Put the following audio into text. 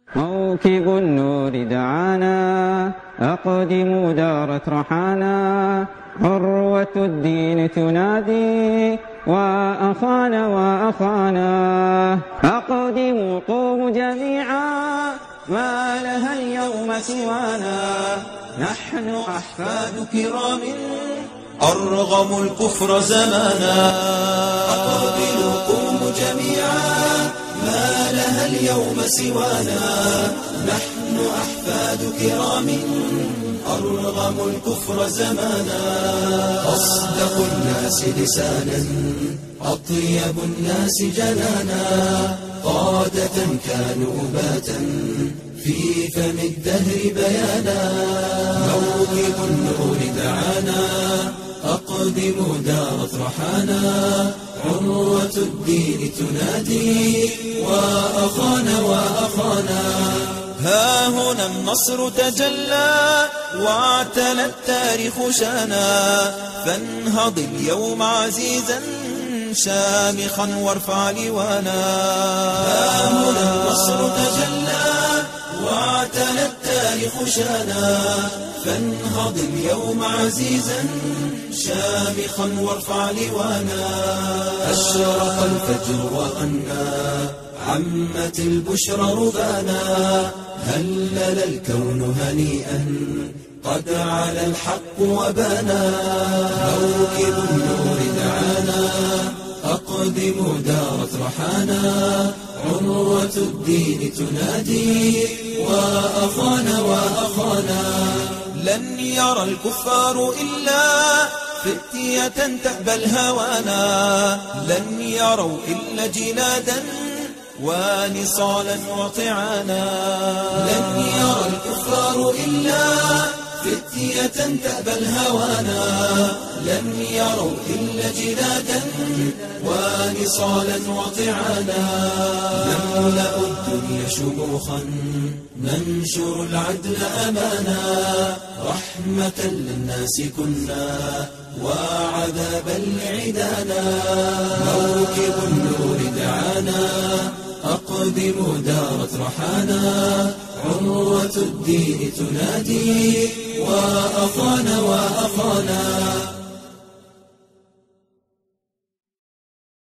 موكب النور دعانا، أقدموا دارت رحانا، عروة الدين تنادي وأخانا وأخانا. أقدموا قوموا جميعا، ما لها اليوم سوانا، نحن أحفاد كرام أرغموا الكفر زمانا. أقبلوا قوموا جميعا، ما لها اليوم سوانا، نحن أحفاد كرام أرغموا الكفر زمانا. أصدق الناس لسانا، أطيب الناس جنانا، قادة كانوا باتا في فم الدهر بيانا. موكب النور دعانا، أقدموا دارت رحانا، عروة الدين تنادي وأخانا وأخانا. ها هنا النصر تجلى واعتلى التاريخ شانا، فانهض اليوم عزيزا شامخا وارفع لوانا. ها هنا النصر تجلى واعتلى التاريخ شانا، فانهض اليوم عزيزا شامخا وارفع لوانا. أشرق الفجر وغنى، عمت البشرى ربانا، هلل الكون هنيئا قد علا الحق وبانا. موكب النور دعانا، أقدموا دارت رحانا، عروة الدين تنادي وأخانا وأخانا. لن يرى الكفار إلا فتية تأبى الهوانا، لن يروا إلا جلادا ونصالا وطعانا. لن يرى الكفار إلا فتية تأبى الهوانا، لن يروا إلا جلادا ونصالا وطعانا. نملأ الدنيا شموخا، ننشر العدل أمانا، رحمة للناس كنا وعذابا لعدانا. موكب النور دعانا، أقدموا دارت رحانا، عروة الدين تنادي وأخانا وأخانا.